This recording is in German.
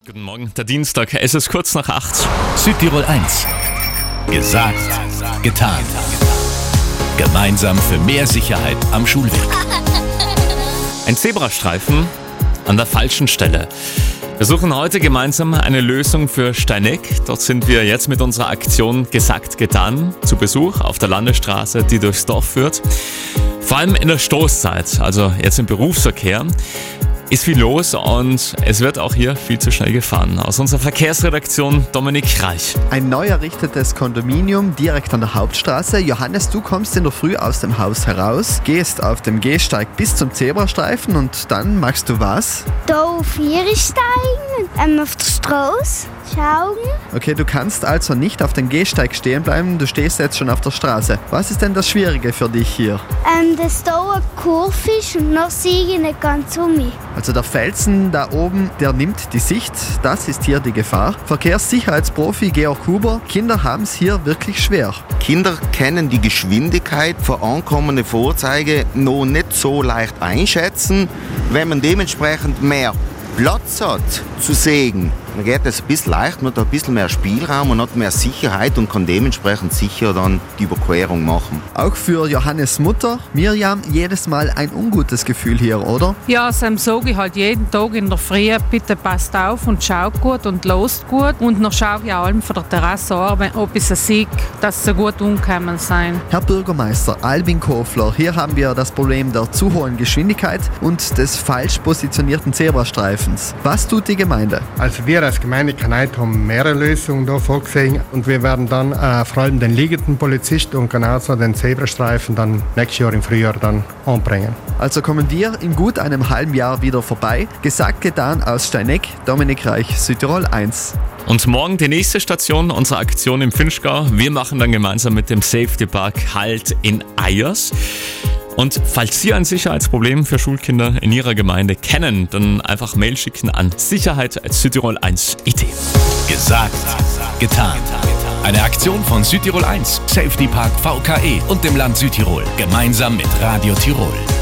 Guten Morgen, der Dienstag, es ist kurz nach 8. Südtirol 1. Gesagt, getan. Gemeinsam für mehr Sicherheit am Schulweg. Ein Zebrastreifen an der falschen Stelle. Wir suchen heute gemeinsam eine Lösung für Steineck. Dort sind wir jetzt mit unserer Aktion Gesagt, getan zu Besuch auf der Landesstraße, die durchs Dorf führt. Vor allem in der Stoßzeit, also jetzt im Berufsverkehr, ist viel los und es wird auch hier viel zu schnell gefahren. Aus unserer Verkehrsredaktion Dominik Reich. Ein neu errichtetes Kondominium direkt an der Hauptstraße. Johannes, du kommst in der Früh aus dem Haus heraus, gehst auf dem Gehsteig bis zum Zebrastreifen und dann machst du was? Da auf steigen, auf der Straße schauen. Okay, du kannst also nicht auf dem Gehsteig stehen bleiben, du stehst jetzt schon auf der Straße. Was ist denn das Schwierige für dich hier? Dass da eine Kurve ist und noch sehe ich nicht ganz um mich. Also der Felsen da oben, der nimmt die Sicht, das ist hier die Gefahr. Verkehrssicherheitsprofi Georg Huber, Kinder haben es hier wirklich schwer. Kinder können die Geschwindigkeit für ankommende Fahrzeuge noch nicht so leicht einschätzen. Wenn man dementsprechend mehr Platz hat zu sehen, dann geht es ein bisschen leicht, man hat ein bisschen mehr Spielraum und hat mehr Sicherheit und kann dementsprechend sicher dann die Überquerung machen. Auch für Johannes Mutter, Mirjam, jedes Mal ein ungutes Gefühl hier, oder? Ja, Sam sage ich halt jeden Tag in der Früh, bitte passt auf und schaut gut und lost gut. Und noch schaue ich auch allem von der Terrasse an, ob ich sie sehe, dass sie gut umgekommen sind. Herr Bürgermeister Albin Kofler, hier haben wir das Problem der zu hohen Geschwindigkeit und des falsch positionierten Zebrastreifens. Was tut die Gemeinde? Also wir als Gemeinde Kanait haben mehrere Lösungen da vorgesehen und wir werden dann vor allem den liegenden Polizist und genauso den Zebrastreifen dann nächstes Jahr im Frühjahr dann anbringen. Also kommen wir in gut einem halben Jahr wieder vorbei. Gesagt, getan aus Steineck, Dominik Reich, Südtirol 1. Und morgen die nächste Station unserer Aktion im Finchgau. Wir machen dann gemeinsam mit dem Safety Park Halt in Eyers. Und falls Sie ein Sicherheitsproblem für Schulkinder in Ihrer Gemeinde kennen, dann einfach Mail schicken an sicherheit@südtirol1.it. Gesagt, getan. Eine Aktion von Südtirol 1, Safety Park VKE und dem Land Südtirol. Gemeinsam mit Radio Tirol.